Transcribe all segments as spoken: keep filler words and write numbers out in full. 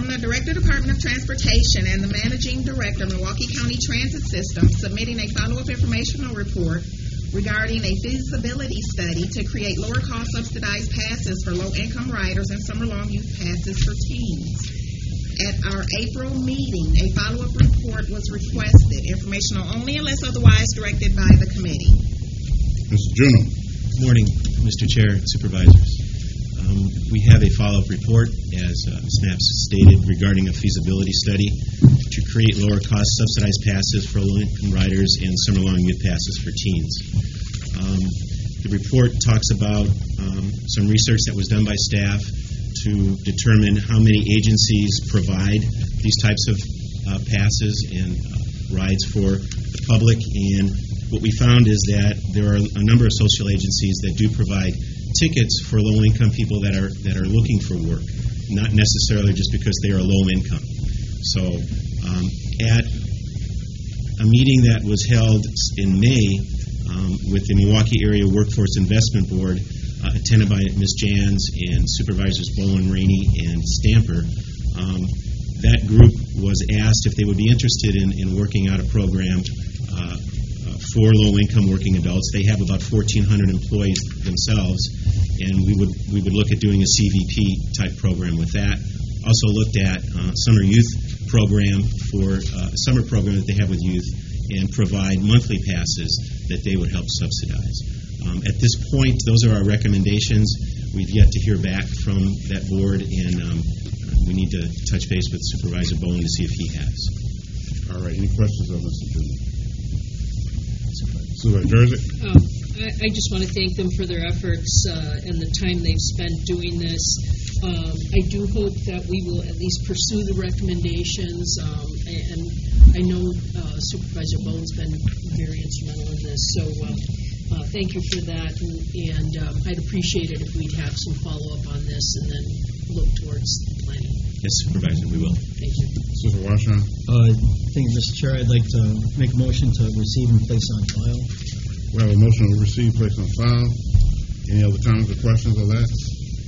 From the Director, Department of Transportation, and the Managing Director, Milwaukee County Transit System, submitting a follow-up informational report regarding a feasibility study to create lower-cost subsidized passes for low-income riders and summer-long youth passes for teens. At our April meeting, a follow-up report was requested, informational only unless otherwise directed by the committee. Mister Juneau. Good morning, Mister Chair, Supervisors. Um, we have a follow-up report, as uh, SNAPS stated, regarding a feasibility study to create lower-cost subsidized passes for low-income riders and summer-long youth passes for teens. Um, the report talks about um, some research that was done by staff to determine how many agencies provide these types of uh, passes and uh, rides for the public. And what we found is that there are a number of social agencies that do provide tickets for low-income people that are that are looking for work, not necessarily just because they are low income. So um, at a meeting that was held in May um, with the Milwaukee Area Workforce Investment Board, uh, attended by Miz Jans and Supervisors Bowen, Rainey, and Stamper, um, that group was asked if they would be interested in, in working out a program uh, uh, for low-income working adults. They have about fourteen hundred employees themselves, and we would we would look at doing a C V P type program with that. Also looked at uh, summer youth program for uh, a summer program that they have with youth, and provide monthly passes that they would help subsidize. Um, at this point, those are our recommendations. We've yet to hear back from that board, and um, we need to touch base with Supervisor Bowen to see if he has. All right. Any questions of Mister Juneau? Supervisor Jersey? Um, I, I just want to thank them for their efforts uh, and the time they've spent doing this. Um, I do hope that we will at least pursue the recommendations, um, and I know uh, Supervisor Bowen's been very instrumental in this, so uh, uh, thank you for that, and, and um, I'd appreciate it if we'd have some follow-up on this and then look towards the planning. Yes, Supervisor, we will. Thank you. Supervisor Washington? Uh, thank you, Mister Chair. I'd like to make a motion to receive and place on file. We have a motion to receive, place on file. Any other comments or questions on that?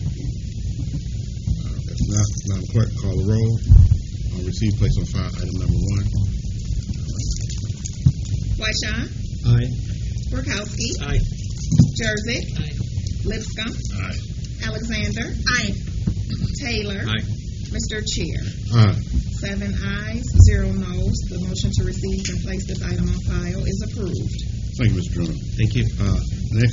Uh, if not, Madam Clerk, call the roll. Uh, receive, place on file, item number one. Wyshaw. Aye. Burkowski. Aye. Jersey. Aye. Lipscomb. Aye. Alexander. Aye. Taylor. Aye. Mister Chair. Aye. Seven ayes, zero noes. The motion to receive and place this item on file is approved. Thank you, Mister Juneau. Thank you. Uh, next.